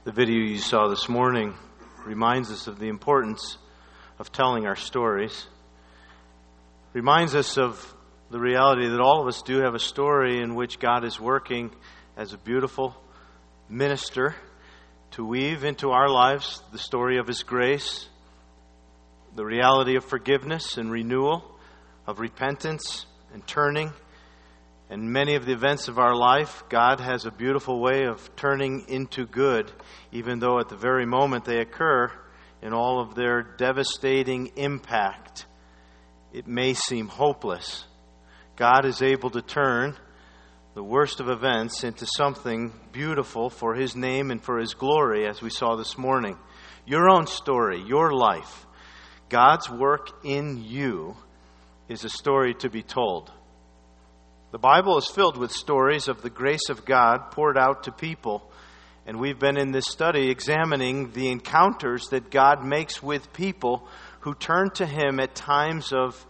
The video you saw this morning reminds us of the importance of telling our stories. Reminds us of the reality that all of us do have a story in which God is working as a beautiful minister to weave into our lives the story of His grace, the reality of forgiveness and renewal, of repentance and turning. And many of the events of our life, God has a beautiful way of turning into good, even though at the very moment they occur, in all of their devastating impact, it may seem hopeless. God is able to turn the worst of events into something beautiful for His name and for His glory, as we saw this morning. Your own story, your life, God's work in you is a story to be told. The Bible is filled with stories of the grace of God poured out to people. And we've been in this study examining the encounters that God makes with people who turn to Him at times of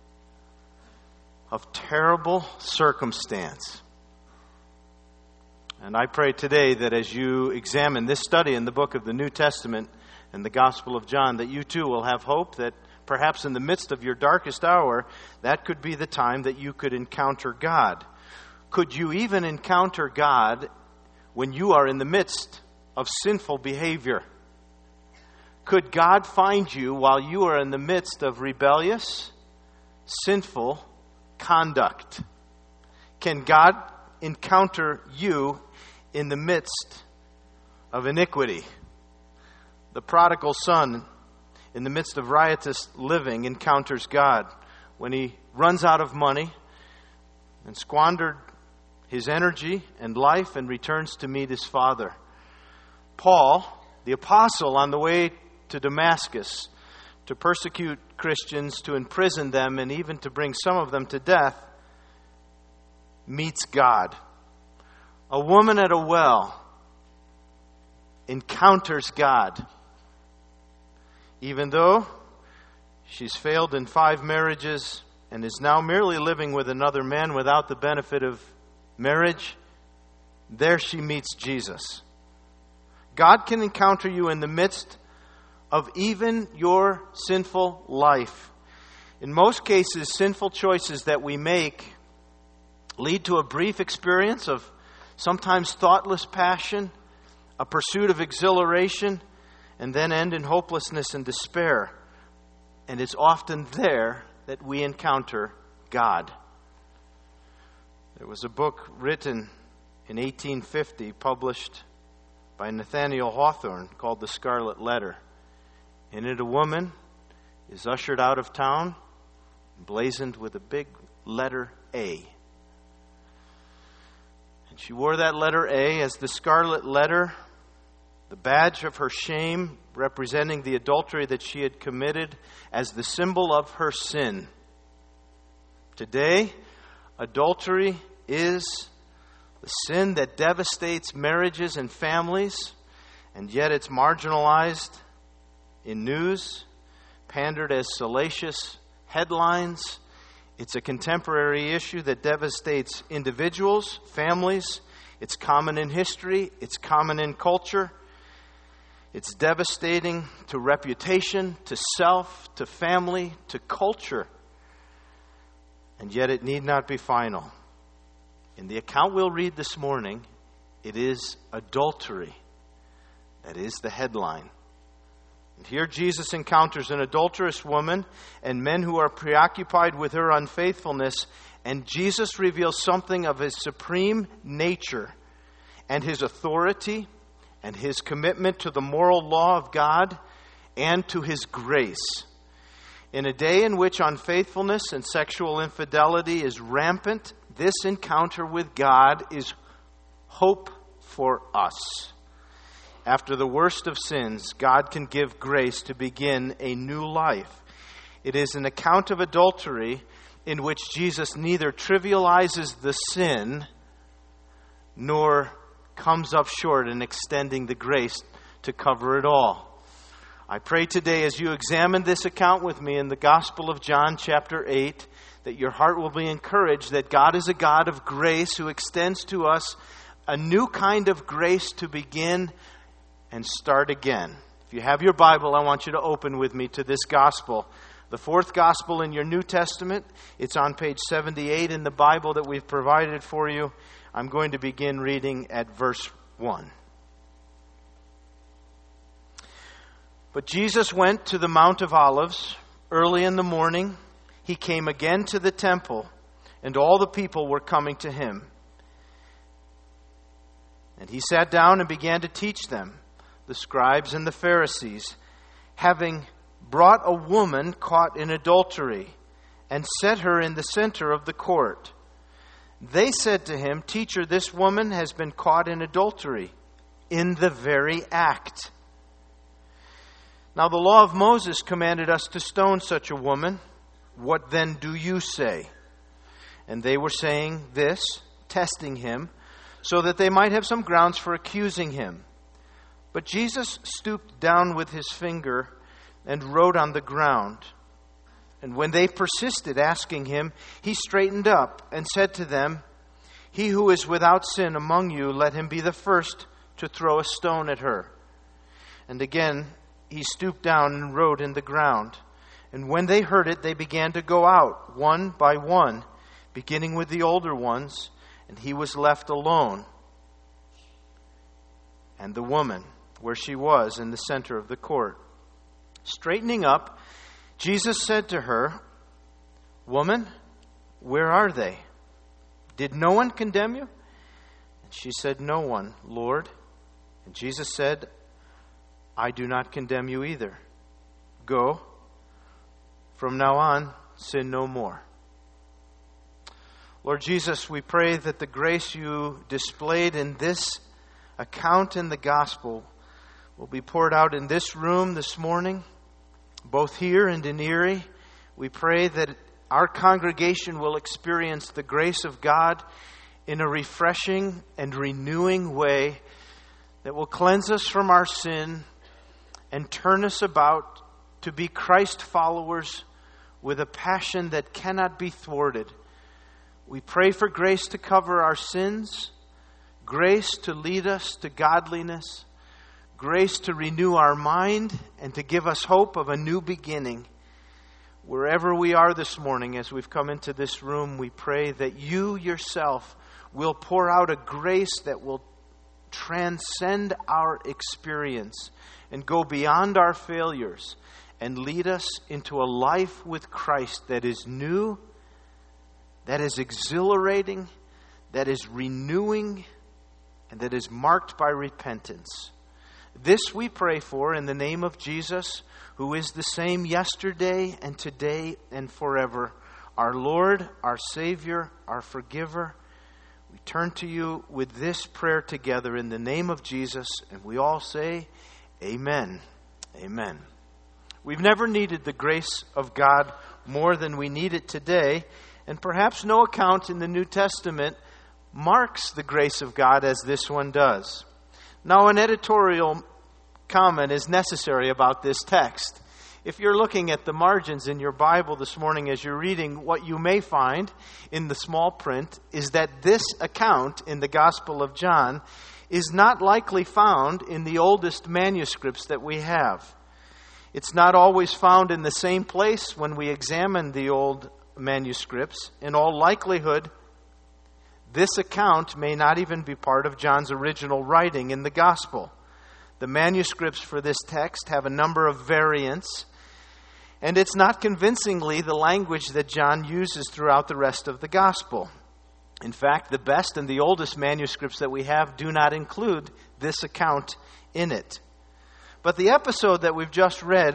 terrible circumstance. And I pray today that as you examine this study in the book of the New Testament and the Gospel of John, that you too will have hope that perhaps in the midst of your darkest hour, that could be the time that you could encounter God. Could you even encounter God when you are in the midst of sinful behavior? Could God find you while you are in the midst of rebellious, sinful conduct? Can God encounter you in the midst of iniquity? The prodigal son, in the midst of riotous living, encounters God when he runs out of money and squandered his energy and life and returns to meet his father. Paul, the apostle, on the way to Damascus to persecute Christians, to imprison them, and even to bring some of them to death, meets God. A woman at a well encounters God. Even though she's failed in 5 marriages and is now merely living with another man without the benefit of marriage, there she meets Jesus. God can encounter you in the midst of even your sinful life. In most cases, sinful choices that we make lead to a brief experience of sometimes thoughtless passion, a pursuit of exhilaration, and then end in hopelessness and despair. And it's often there that we encounter God. There was a book written in 1850, published by Nathaniel Hawthorne, called The Scarlet Letter. In it, a woman is ushered out of town, emblazoned with a big letter A. And she wore that letter A as the scarlet letter, the badge of her shame, representing the adultery that she had committed, as the symbol of her sin. Today, adultery is the sin that devastates marriages and families, and yet it's marginalized in news, pandered as salacious headlines. It's a contemporary issue that devastates individuals, families. It's common in history. It's common in culture. It's devastating to reputation, to self, to family, to culture. And yet it need not be final. In the account we'll read this morning, it is adultery that is the headline. And here Jesus encounters an adulterous woman and men who are preoccupied with her unfaithfulness, and Jesus reveals something of His supreme nature and His authority and His commitment to the moral law of God and to His grace. In a day in which unfaithfulness and sexual infidelity is rampant, this encounter with God is hope for us. After the worst of sins, God can give grace to begin a new life. It is an account of adultery in which Jesus neither trivializes the sin nor comes up short in extending the grace to cover it all. I pray today, as you examine this account with me in the Gospel of John chapter 8, that your heart will be encouraged that God is a God of grace who extends to us a new kind of grace to begin and start again. If you have your Bible, I want you to open with me to this gospel, the fourth gospel in your New Testament. It's on page 78 in the Bible that we've provided for you. I'm going to begin reading at verse 1. But Jesus went to the Mount of Olives. Early in the morning, he came again to the temple, and all the people were coming to him. And he sat down and began to teach them, the scribes and the Pharisees, having brought a woman caught in adultery, and set her in the center of the court. They said to him, "Teacher, this woman has been caught in adultery, in the very act. Now the law of Moses commanded us to stone such a woman. What then do you say?" And they were saying this, testing him, so that they might have some grounds for accusing him. But Jesus stooped down with his finger and wrote on the ground. And when they persisted, asking him, he straightened up and said to them, "He who is without sin among you, let him be the first to throw a stone at her." And again he stooped down and wrote in the ground. And when they heard it, they began to go out, one by one, beginning with the older ones, and he was left alone, and the woman, where she was, in the center of the court. Straightening up, Jesus said to her, "Woman, where are they? Did no one condemn you?" And she said, "No one, Lord." And Jesus said, "I do not condemn you either. Go. From now on, sin no more." Lord Jesus, we pray that the grace you displayed in this account in the gospel will be poured out in this room this morning, both here and in Erie. We pray that our congregation will experience the grace of God in a refreshing and renewing way that will cleanse us from our sin and turn us about to be Christ followers with a passion that cannot be thwarted. We pray for grace to cover our sins, grace to lead us to godliness, grace to renew our mind and to give us hope of a new beginning. Wherever we are this morning, as we've come into this room, we pray that you yourself will pour out a grace that will transcend our experience and go beyond our failures and lead us into a life with Christ that is new, that is exhilarating, that is renewing, and that is marked by repentance. This we pray for in the name of Jesus, who is the same yesterday and today and forever, our Lord, our Savior, our Forgiver. We turn to you with this prayer together in the name of Jesus, and we all say, Amen. Amen. We've never needed the grace of God more than we need it today, and perhaps no account in the New Testament marks the grace of God as this one does. Now, an editorial comment is necessary about this text. If you're looking at the margins in your Bible this morning as you're reading, what you may find in the small print is that this account in the Gospel of John is not likely found in the oldest manuscripts that we have. It's not always found in the same place when we examine the old manuscripts. In all likelihood, this account may not even be part of John's original writing in the Gospel. The manuscripts for this text have a number of variants, and it's not convincingly the language that John uses throughout the rest of the Gospel. In fact, the best and the oldest manuscripts that we have do not include this account in it. But the episode that we've just read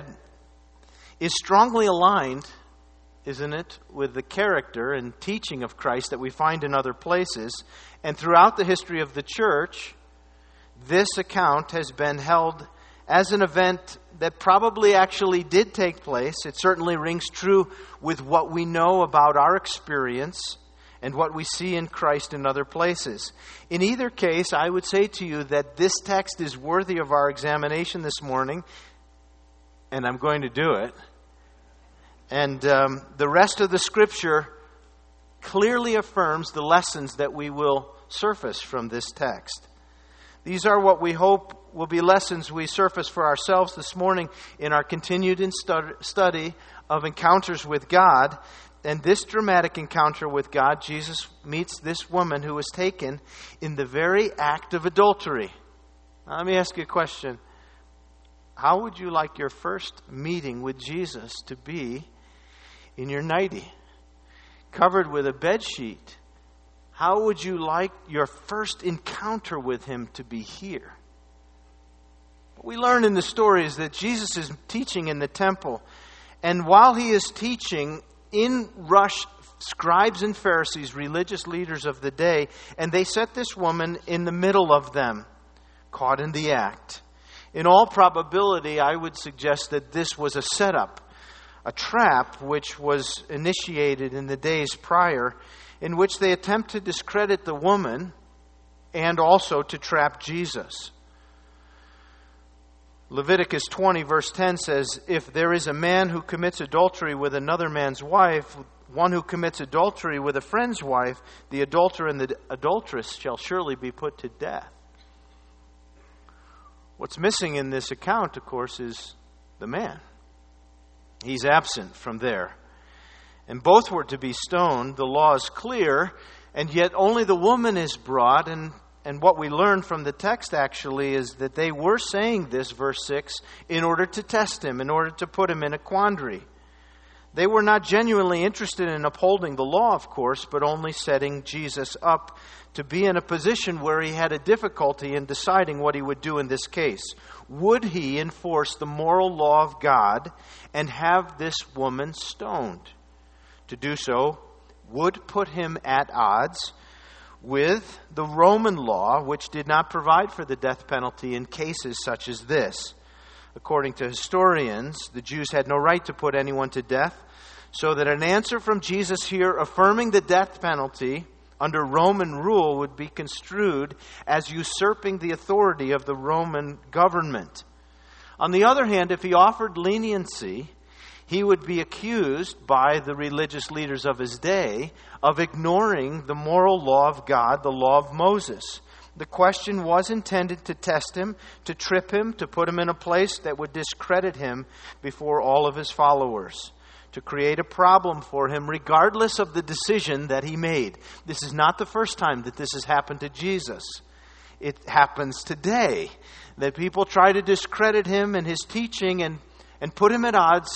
is strongly aligned, isn't it, with the character and teaching of Christ that we find in other places. And throughout the history of the church, this account has been held as an event that probably actually did take place. It certainly rings true with what we know about our experience and what we see in Christ in other places. In either case, I would say to you that this text is worthy of our examination this morning, and I'm going to do it. And the rest of the Scripture clearly affirms the lessons that we will surface from this text. These are what we hope will be lessons we surface for ourselves this morning in our continued study of encounters with God. And this dramatic encounter with God, Jesus meets this woman who was taken in the very act of adultery. Now, let me ask you a question. How would you like your first meeting with Jesus to be in your nightie, covered with a bed sheet? How would you like your first encounter with Him to be here? What we learn in the story is that Jesus is teaching in the temple. And while He is teaching, in rush scribes and Pharisees, religious leaders of the day, and they set this woman in the middle of them, caught in the act. In all probability, I would suggest that this was a setup, a trap which was initiated in the days prior, in which they attempt to discredit the woman and also to trap Jesus. Leviticus 20 verse 10 says, "If there is a man who commits adultery with another man's wife, one who commits adultery with a friend's wife, the adulterer and the adulteress shall surely be put to death." What's missing in this account, of course, is the man. He's absent from there. And both were to be stoned. The law is clear, and yet only the woman is brought. And what we learn from the text actually is that they were saying this, verse 6, in order to test him, in order to put him in a quandary. They were not genuinely interested in upholding the law, of course, but only setting Jesus up to be in a position where he had a difficulty in deciding what he would do in this case. Would he enforce the moral law of God and have this woman stoned? To do so would put him at odds with the Roman law, which did not provide for the death penalty in cases such as this. According to historians, the Jews had no right to put anyone to death, so that an answer from Jesus here affirming the death penalty under Roman rule would be construed as usurping the authority of the Roman government. On the other hand, if he offered leniency, he would be accused by the religious leaders of his day of ignoring the moral law of God, the law of Moses. The question was intended to test him, to trip him, to put him in a place that would discredit him before all of his followers, to create a problem for him regardless of the decision that he made. This is not the first time that this has happened to Jesus. It happens today, that people try to discredit him and his teaching and put him at odds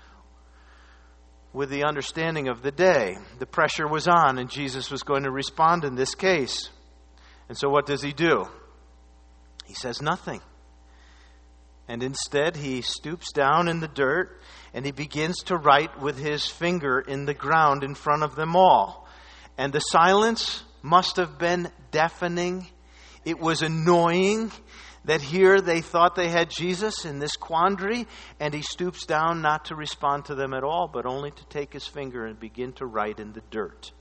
with the understanding of the day. The pressure was on, and Jesus was going to respond in this case. And so what does he do? He says nothing. And instead he stoops down in the dirt and he begins to write with his finger in the ground in front of them all. And the silence must have been deafening. It was annoying that here they thought they had Jesus in this quandary, and he stoops down not to respond to them at all, but only to take his finger and begin to write in the dirt.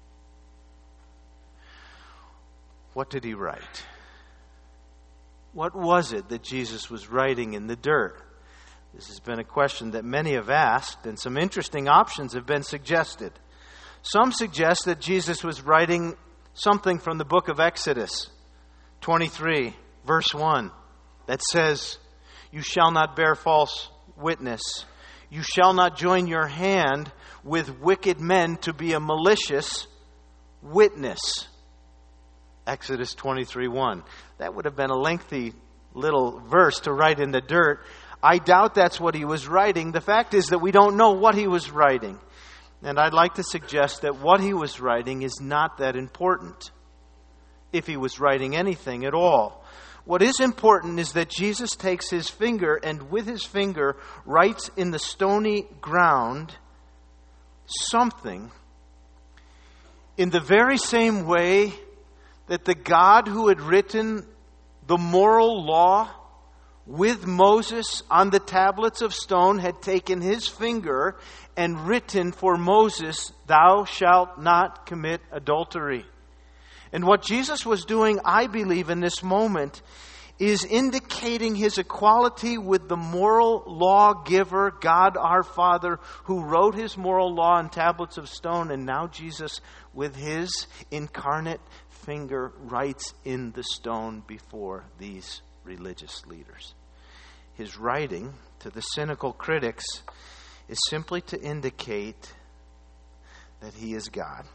What did he write? What was it that Jesus was writing in the dirt? This has been a question that many have asked, and some interesting options have been suggested. Some suggest that Jesus was writing something from the book of Exodus 23, verse 1, that says, "You shall not bear false witness. You shall not join your hand with wicked men to be a malicious witness." Exodus 23:1. That would have been a lengthy little verse to write in the dirt. I doubt that's what he was writing. The fact is that we don't know what he was writing. And I'd like to suggest that what he was writing is not that important, if he was writing anything at all. What is important is that Jesus takes his finger and with his finger writes in the stony ground something in the very same way that the God who had written the moral law with Moses on the tablets of stone had taken his finger and written for Moses, "Thou shalt not commit adultery." And what Jesus was doing, I believe, in this moment is indicating his equality with the moral lawgiver, God our Father, who wrote his moral law on tablets of stone. And now Jesus, with his incarnate finger, writes in the stone before these religious leaders. His writing to the cynical critics is simply to indicate that he is God.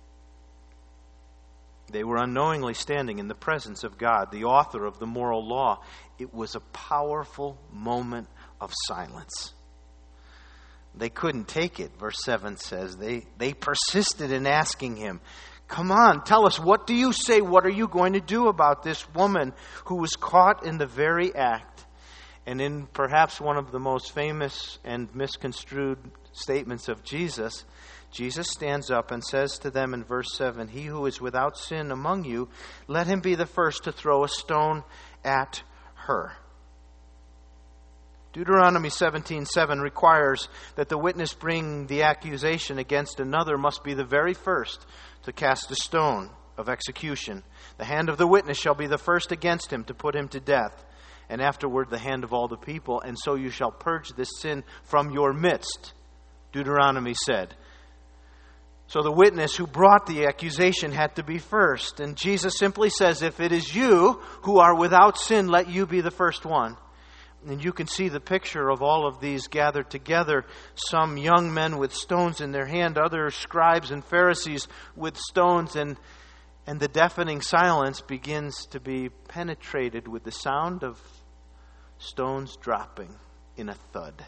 They were unknowingly standing in the presence of God, the author of the moral law. It was a powerful moment of silence. They couldn't take it, verse 7 says. They persisted in asking him, "Come on, tell us, what do you say? What are you going to do about this woman who was caught in the very act?" And in perhaps one of the most famous and misconstrued statements of Jesus, Jesus stands up and says to them in verse 7, "He who is without sin among you, let him be the first to throw a stone at her." Deuteronomy 17:7 requires that the witness bringing the accusation against another must be the very first to cast a stone of execution. The hand of the witness shall be the first against him to put him to death, and afterward the hand of all the people, and so you shall purge this sin from your midst, Deuteronomy said. So the witness who brought the accusation had to be first. And Jesus simply says, if it is you who are without sin, let you be the first one. And you can see the picture of all of these gathered together. Some young men with stones in their hand, other scribes and Pharisees with stones, and the deafening silence begins to be penetrated with the sound of stones dropping in a thud.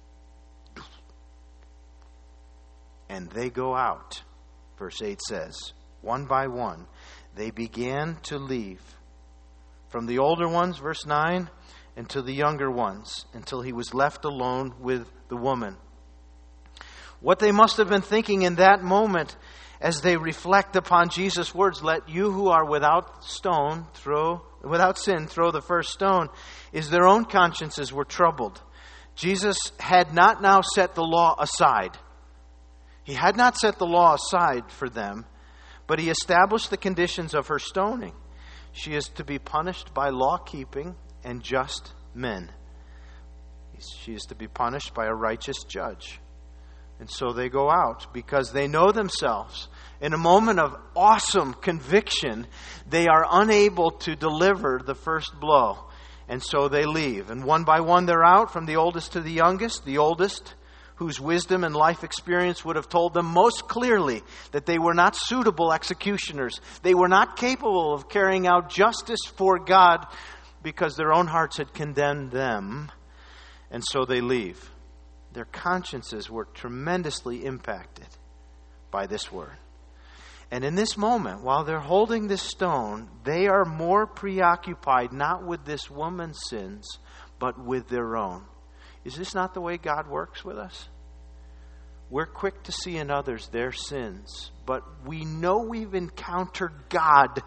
And they go out, verse 8 says, one by one, they began to leave. From the older ones, verse 9, and to the younger ones, until he was left alone with the woman. What they must have been thinking in that moment as they reflect upon Jesus' words, let you who are without sin throw the first stone, is their own consciences were troubled. Jesus had not now set the law aside. He had not set the law aside for them, but he established the conditions of her stoning. She is to be punished by law-keeping and just men. She is to be punished by a righteous judge. And so they go out because they know themselves. In a moment of awesome conviction, they are unable to deliver the first blow. And so they leave. And one by one they're out, from the oldest to the youngest. The oldest, whose wisdom and life experience would have told them most clearly that they were not suitable executioners. They were not capable of carrying out justice for God because their own hearts had condemned them. And so they leave. Their consciences were tremendously impacted by this word. And in this moment, while they're holding this stone, they are more preoccupied not with this woman's sins, but with their own. Is this not the way God works with us? We're quick to see in others their sins, but we know we've encountered God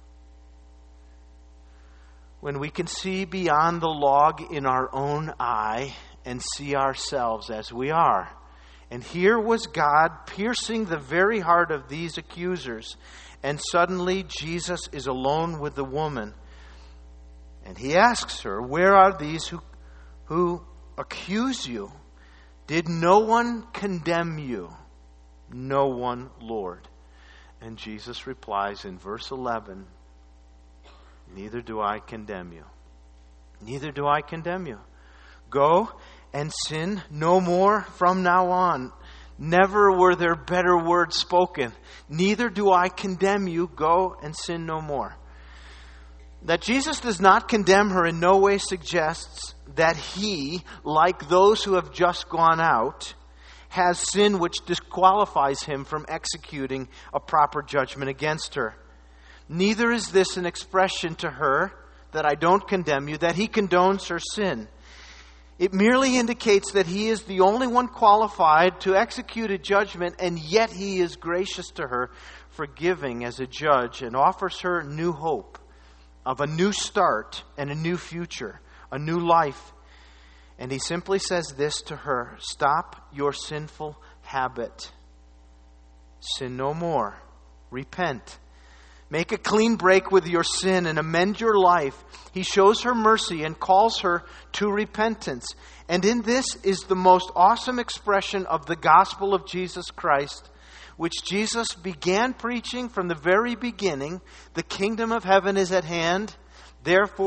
when we can see beyond the log in our own eye and see ourselves as we are. And here was God piercing the very heart of these accusers, and suddenly Jesus is alone with the woman. And he asks her, where are these who accuse you? Did no one condemn you? No one, Lord. And Jesus replies in verse 11, neither do I condemn you. Neither do I condemn you. Go and sin no more from now on. Never were there better words spoken. Neither do I condemn you. Go and sin no more. That Jesus does not condemn her in no way suggests that he, like those who have just gone out, has sin which disqualifies him from executing a proper judgment against her. Neither is this an expression to her that I don't condemn you, that he condones her sin. It merely indicates that he is the only one qualified to execute a judgment, and yet he is gracious to her, forgiving as a judge, and offers her new hope of a new start and a new future, a new life. And he simply says this to her, stop your sinful habit. Sin no more. Repent. Make a clean break with your sin and amend your life. He shows her mercy and calls her to repentance. And in this is the most awesome expression of the gospel of Jesus Christ, which Jesus began preaching from the very beginning. The kingdom of heaven is at hand. Therefore,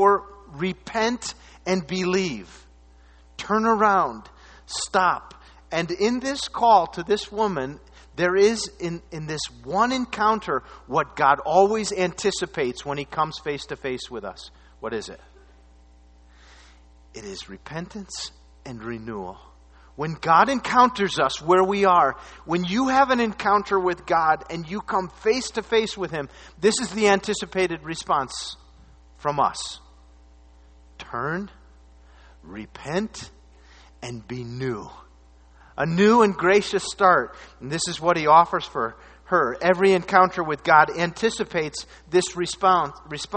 repent and believe. Turn around. Stop. And in this call to this woman, there is in this one encounter what God always anticipates when He comes face to face with us. What is it? It is repentance and renewal. When God encounters us where we are, when you have an encounter with God and you come face to face with Him, this is the anticipated response from us. Turn, repent, and be new. A new and gracious start. And this is what He offers for her. Every encounter with God anticipates this response.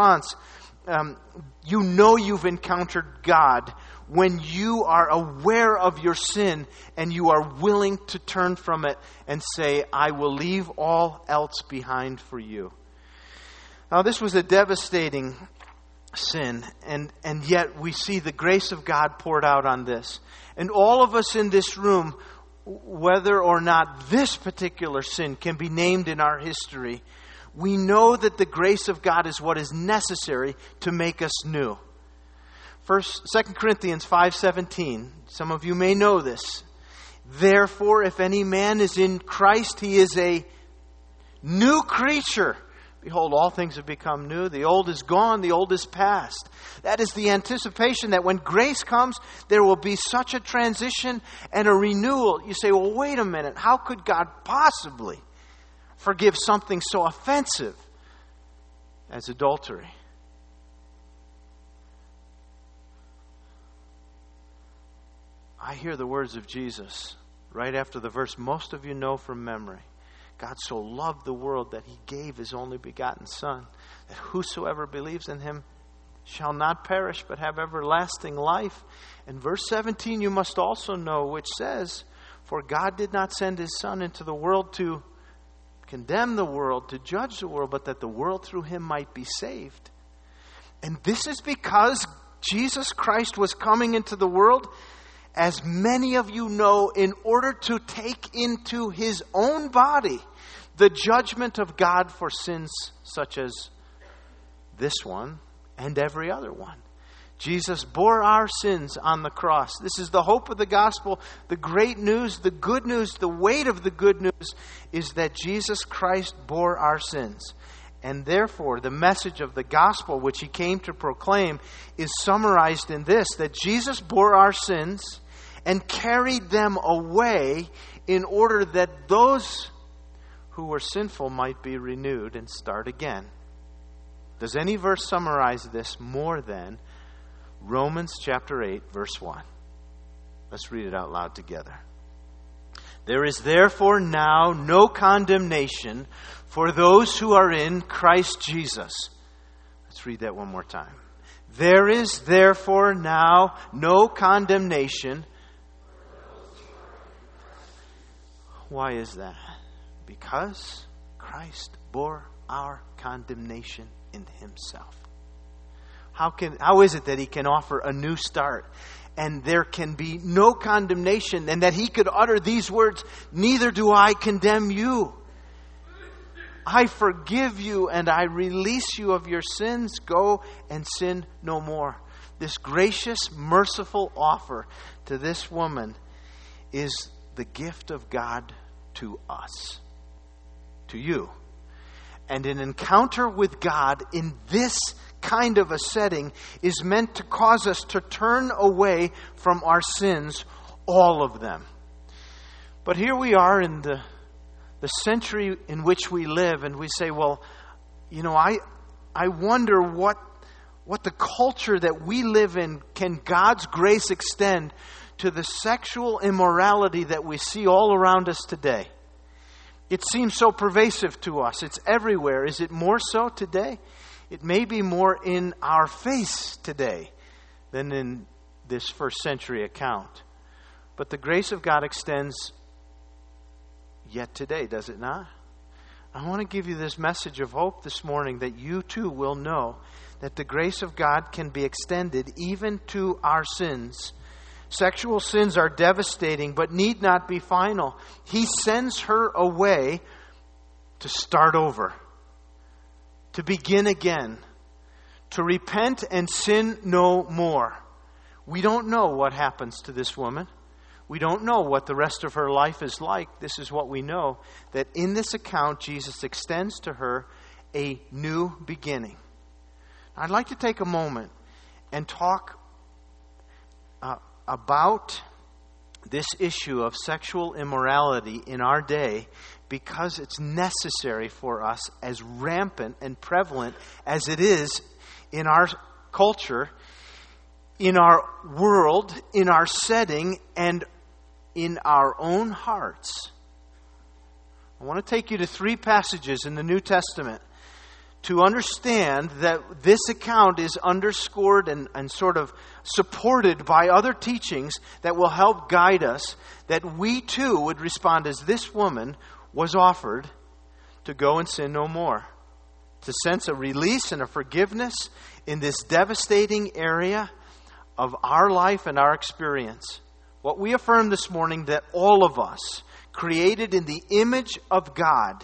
You know you've encountered God when you are aware of your sin and you are willing to turn from it and say, I will leave all else behind for you. Now, this was a devastating sin, and yet we see the grace of God poured out on this. And all of us in this room, whether or not this particular sin can be named in our history, we know that the grace of God is what is necessary to make us new. 2 Corinthians 5:17, some of you may know this. Therefore, if any man is in Christ, he is a new creature. Behold, all things have become new. The old is gone, the old is past. That is the anticipation that when grace comes, there will be such a transition and a renewal. You say, well, wait a minute. How could God possibly forgive something so offensive as adultery? I hear the words of Jesus right after the verse most of you know from memory. God so loved the world that He gave His only begotten Son, that whosoever believes in Him shall not perish but have everlasting life. And verse 17 you must also know, which says, for God did not send His Son into the world to condemn the world, to judge the world, but that the world through Him might be saved. And this is because Jesus Christ was coming into the world, as many of you know, in order to take into His own body the judgment of God for sins such as this one and every other one. Jesus bore our sins on the cross. This is the hope of the gospel. The great news, the good news, the weight of the good news is that Jesus Christ bore our sins. And therefore, the message of the gospel which He came to proclaim is summarized in this, that Jesus bore our sins and carried them away in order that those who were sinful might be renewed and start again. Does any verse summarize this more than Romans chapter 8, verse 1? Let's read it out loud together. There is therefore now no condemnation for those who are in Christ Jesus. Let's read that one more time. There is therefore now no condemnation. Why is that? Because Christ bore our condemnation in Himself. How is it that He can offer a new start and there can be no condemnation, and that He could utter these words, neither do I condemn you. I forgive you and I release you of your sins. Go and sin no more. This gracious, merciful offer to this woman is the gift of God to us, to you. And an encounter with God in this kind of a setting is meant to cause us to turn away from our sins, all of them. But here we are in the century in which we live, and we say, well, you know, I wonder what the culture that we live in, can God's grace extend to the sexual immorality that we see all around us today? It seems so pervasive to us. It's everywhere. Is it more so today? It may be more in our face today than in this first century account. But the grace of God extends yet today, does it not? I want to give you this message of hope this morning, that you too will know that the grace of God can be extended even to our sins. Sexual sins are devastating, but need not be final. He sends her away to start over, to begin again, to repent and sin no more. We don't know what happens to this woman. We don't know what the rest of her life is like. This is what we know, that in this account, Jesus extends to her a new beginning. I'd like to take a moment and talk about this issue of sexual immorality in our day, because it's necessary for us, as rampant and prevalent as it is in our culture, in our world, in our setting, and in our own hearts. I want to take you to 3 passages in the New Testament to understand that this account is underscored and sort of supported by other teachings that will help guide us, that we too would respond as this woman was offered, to go and sin no more, to sense a release and a forgiveness in this devastating area of our life and our experience. What we affirm this morning, that all of us, created in the image of God,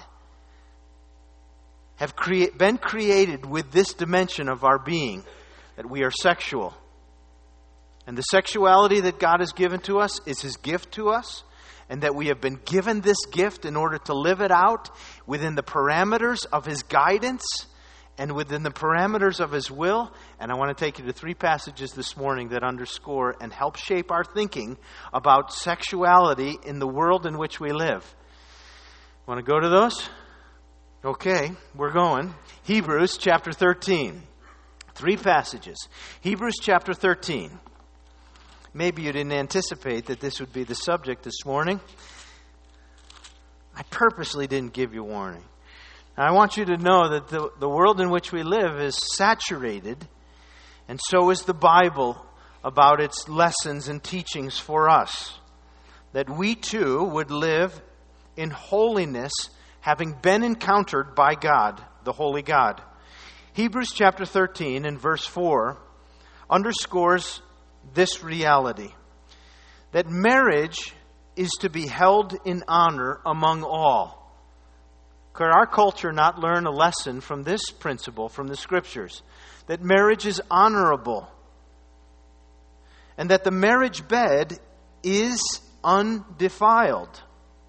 have been created with this dimension of our being, that we are sexual. And the sexuality that God has given to us is His gift to us, and that we have been given this gift in order to live it out within the parameters of His guidance and within the parameters of His will. And I want to take you to 3 passages this morning that underscore and help shape our thinking about sexuality in the world in which we live. Want to go to those? Okay, we're going. Hebrews chapter 13. 3 passages. Hebrews chapter 13. Maybe you didn't anticipate that this would be the subject this morning. I purposely didn't give you warning. Now, I want you to know that the world in which we live is saturated, and so is the Bible, about its lessons and teachings for us. That we too would live in holiness, having been encountered by God, the holy God. Hebrews chapter 13 and verse 4 underscores this reality, that marriage is to be held in honor among all. Could our culture not learn a lesson from this principle from the Scriptures? That marriage is honorable, and that the marriage bed is undefiled.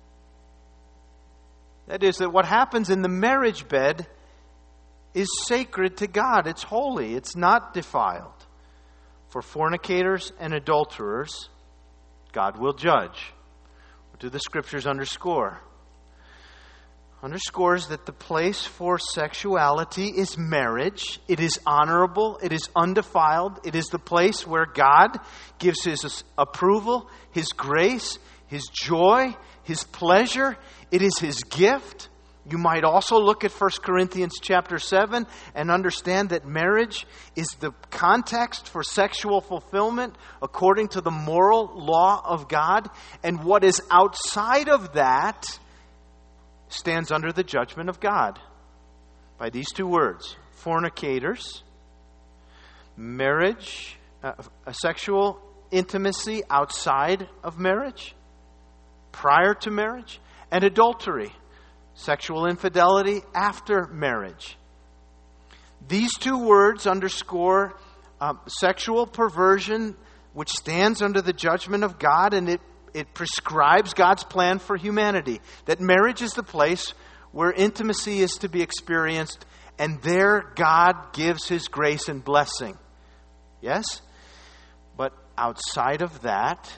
That is, that what happens in the marriage bed is sacred to God. It's holy. It's not defiled. For fornicators and adulterers, God will judge. What do the Scriptures underscore? Underscores that the place for sexuality is marriage. It is honorable. It is undefiled. It is the place where God gives His approval, His grace, His joy, His pleasure. It is His gift. You might also look at 1 Corinthians chapter 7 and understand that marriage is the context for sexual fulfillment according to the moral law of God. And what is outside of that stands under the judgment of God by these 2 words: fornicators, marriage, a sexual intimacy outside of marriage, prior to marriage, and adultery, sexual infidelity after marriage. These 2 words underscore sexual perversion, which stands under the judgment of God, and it prescribes God's plan for humanity. That marriage is the place where intimacy is to be experienced, and there God gives His grace and blessing. Yes? But outside of that,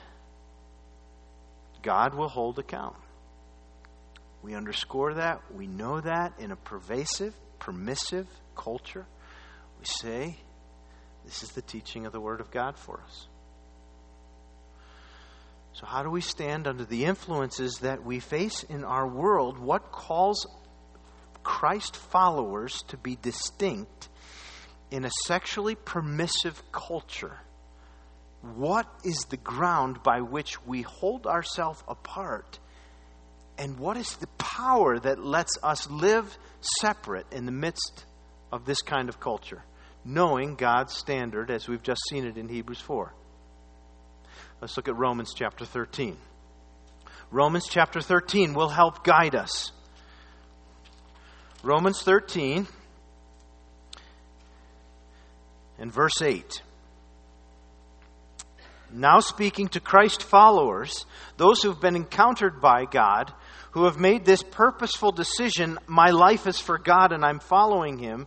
God will hold account. We underscore that. We know that in a pervasive, permissive culture. We say, this is the teaching of the Word of God for us. So how do we stand under the influences that we face in our world? What calls Christ followers to be distinct in a sexually permissive culture? What is the ground by which we hold ourselves apart? And what is the power that lets us live separate in the midst of this kind of culture, knowing God's standard as we've just seen it in Hebrews 4? Let's look at Romans chapter 13. Romans chapter 13 will help guide us. Romans 13 and verse 8. Now speaking to Christ followers, those who have been encountered by God, who have made this purposeful decision, my life is for God and I'm following Him,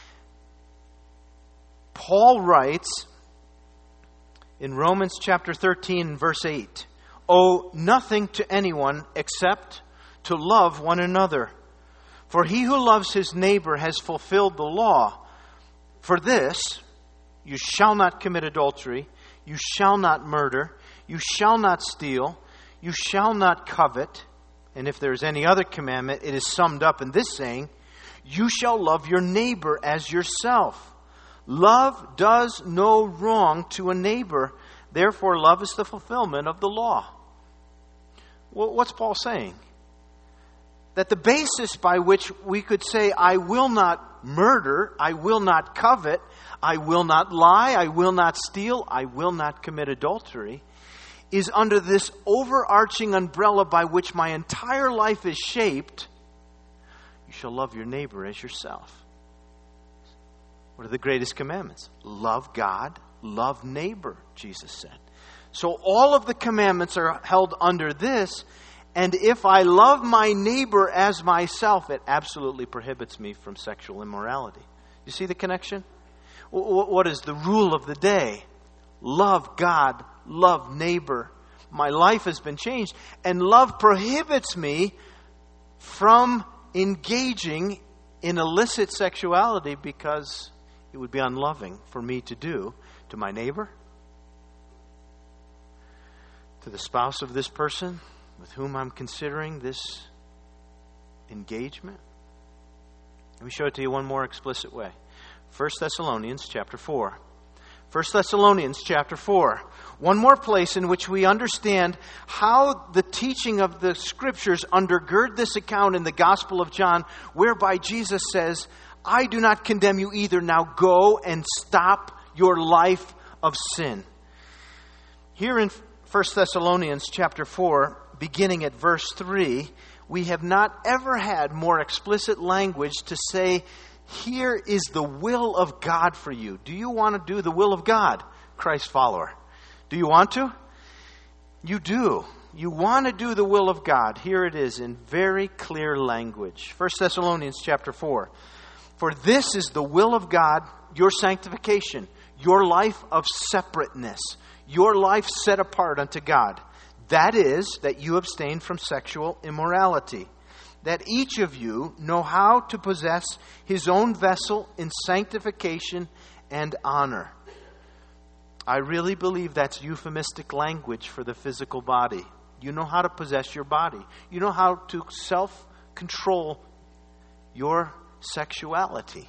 Paul writes in Romans chapter 13, verse 8, owe nothing to anyone except to love one another. For he who loves his neighbor has fulfilled the law. For this, you shall not commit adultery, you shall not murder, you shall not steal, you shall not covet. And if there is any other commandment, it is summed up in this saying, you shall love your neighbor as yourself. Love does no wrong to a neighbor. Therefore, love is the fulfillment of the law. What's Paul saying? That the basis by which we could say, I will not murder, I will not covet, I will not lie, I will not steal, I will not commit adultery, is under this overarching umbrella by which my entire life is shaped. You shall love your neighbor as yourself. What are the greatest commandments? Love God, love neighbor, Jesus said. So all of the commandments are held under this. And if I love my neighbor as myself, it absolutely prohibits me from sexual immorality. You see the connection? What is the rule of the day? Love God, love neighbor. My life has been changed. And love prohibits me from engaging in illicit sexuality because it would be unloving for me to do to my neighbor, to the spouse of this person with whom I'm considering this engagement. Let me show it to you one more explicit way. 1 Thessalonians chapter 4. 1 Thessalonians chapter 4. One more place in which we understand how the teaching of the Scriptures undergird this account in the Gospel of John, whereby Jesus says, I do not condemn you either. Now go and stop your life of sin. Here in 1 Thessalonians chapter 4, beginning at verse 3, we have not ever had more explicit language to say, here is the will of God for you. Do you want to do the will of God, Christ follower? Do you want to? You do. You want to do the will of God. Here it is in very clear language. 1 Thessalonians chapter 4. For this is the will of God, your sanctification, your life of separateness, your life set apart unto God. That is, that you abstain from sexual immorality. That each of you know how to possess his own vessel in sanctification and honor. I really believe that's euphemistic language for the physical body. You know how to possess your body. You know how to self-control your sexuality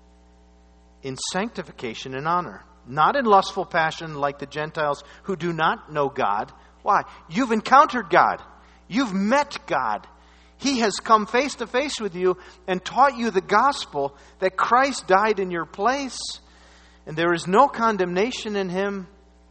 in sanctification and honor. Not in lustful passion like the Gentiles who do not know God. Why? You've encountered God. You've met God. He has come face to face with you and taught you the gospel that Christ died in your place and there is no condemnation in Him.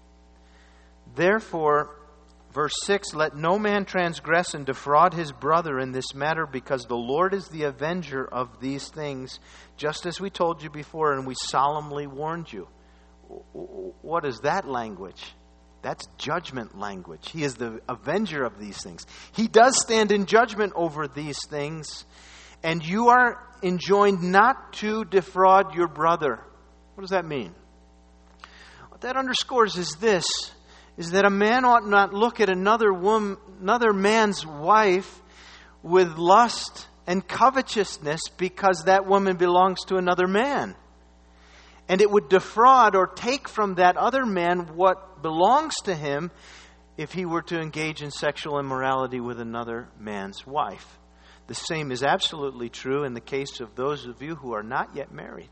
Therefore, verse 6, let no man transgress and defraud his brother in this matter, because the Lord is the avenger of these things, just as we told you before and we solemnly warned you. What is that language? That's judgment language. He is the avenger of these things. He does stand in judgment over these things. And you are enjoined not to defraud your brother. What does that mean? What that underscores is this, is that a man ought not look at another man's wife with lust and covetousness because that woman belongs to another man. And it would defraud or take from that other man what belongs to him if he were to engage in sexual immorality with another man's wife. The same is absolutely true in the case of those of you who are not yet married.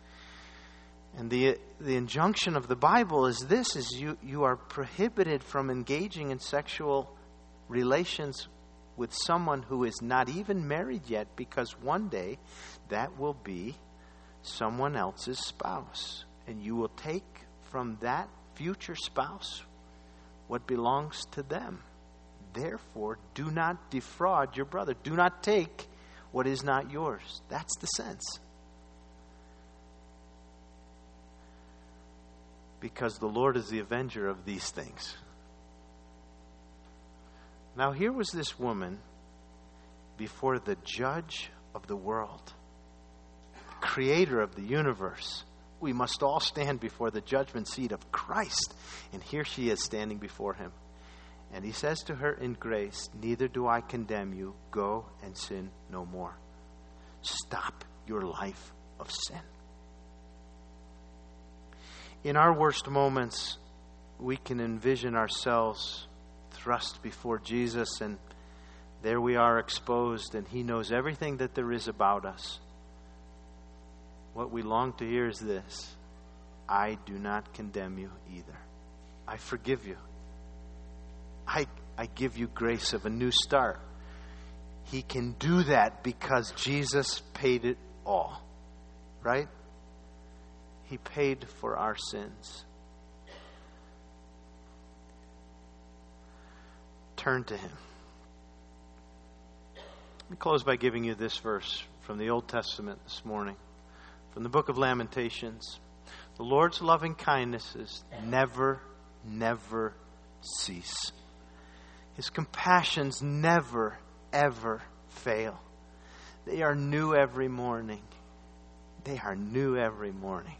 And the injunction of the Bible is this, is you are prohibited from engaging in sexual relations with someone who is not even married yet, because one day that will be someone else's spouse. And you will take from that future spouse what belongs to them. Therefore, do not defraud your brother. Do not take what is not yours. That's the sense. because the Lord is the avenger of these things. Now here was this woman before the judge of the world, the creator of the universe. We must all stand before the judgment seat of Christ. And here she is standing before him. And he says to her in grace, neither do I condemn you. Go and sin no more. Stop your life of sin. In our worst moments, we can envision ourselves thrust before Jesus, and there we are exposed, and he knows everything that there is about us. What we long to hear is this: I do not condemn you either. I forgive you. I give you grace of a new start. He can do that because Jesus paid it all. Right? He paid for our sins. Turn to him. Let me close by giving you this verse from the Old Testament this morning, from the book of Lamentations. The Lord's loving kindnesses never cease. His compassions never, ever fail. They are new every morning. They are new every morning.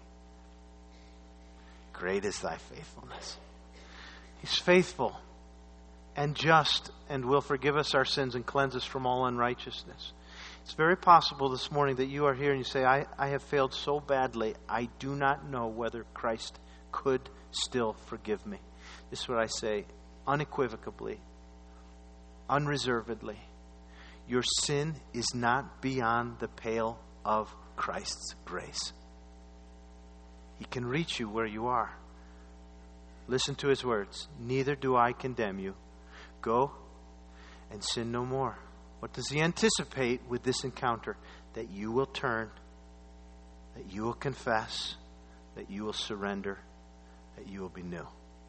Great is thy faithfulness. He's faithful and just and will forgive us our sins and cleanse us from all unrighteousness. It's very possible this morning that you are here and you say, I have failed so badly, I do not know whether Christ could still forgive me. This is what I say unequivocally, unreservedly. Your sin is not beyond the pale of Christ's grace. He can reach you where you are. Listen to his words. Neither do I condemn you. Go and sin no more. What does he anticipate with this encounter? That you will turn, that you will confess, that you will surrender, that you will be new.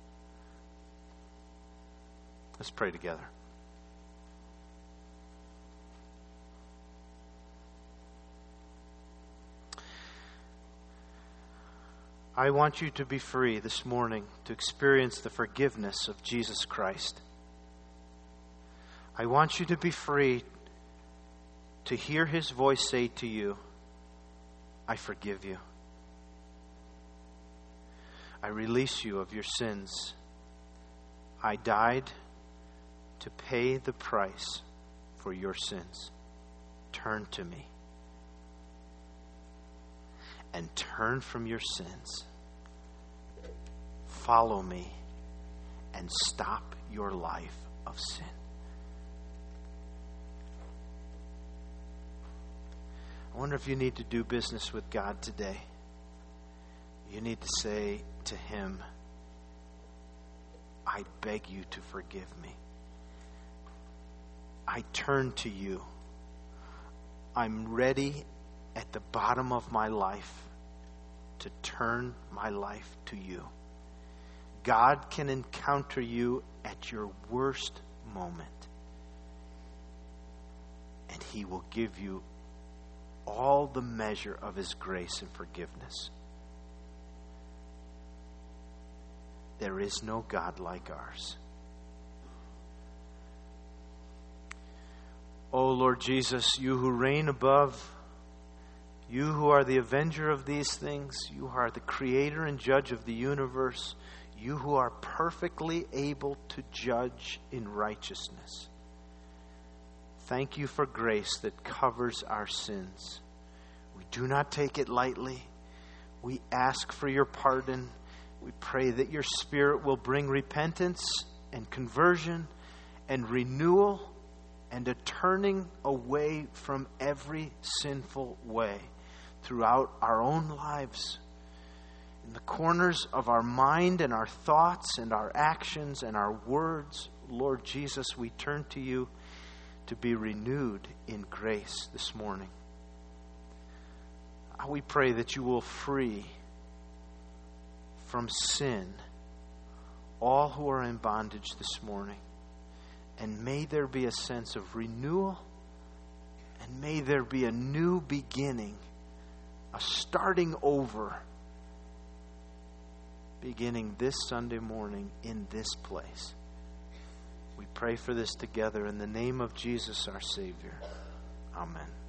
Let's pray together. I want you to be free this morning to experience the forgiveness of Jesus Christ. I want you to be free to hear his voice say to you, I forgive you. I release you of your sins. I died to pay the price for your sins. Turn to me. And turn from your sins. Follow me and stop your life of sin. I wonder if you need to do business with God today. You need to say to him, I beg you to forgive me. I turn to you. I'm ready at the bottom of my life to turn my life to you. God can encounter you at your worst moment, and he will give you all the measure of his grace and forgiveness. There is no God like ours. O Lord Jesus, you who reign above, you who are the avenger of these things, you are the creator and judge of the universe, you who are perfectly able to judge in righteousness. Thank you for grace that covers our sins. We do not take it lightly. We ask for your pardon. We pray that your Spirit will bring repentance and conversion and renewal and a turning away from every sinful way throughout our own lives, in the corners of our mind and our thoughts and our actions and our words. Lord Jesus, we turn to you to be renewed in grace this morning. We pray that you will free from sin all who are in bondage this morning. And may there be a sense of renewal, and may there be a new beginning, a starting over beginning this Sunday morning in this place. We pray for this together in the name of Jesus, our Savior. Amen.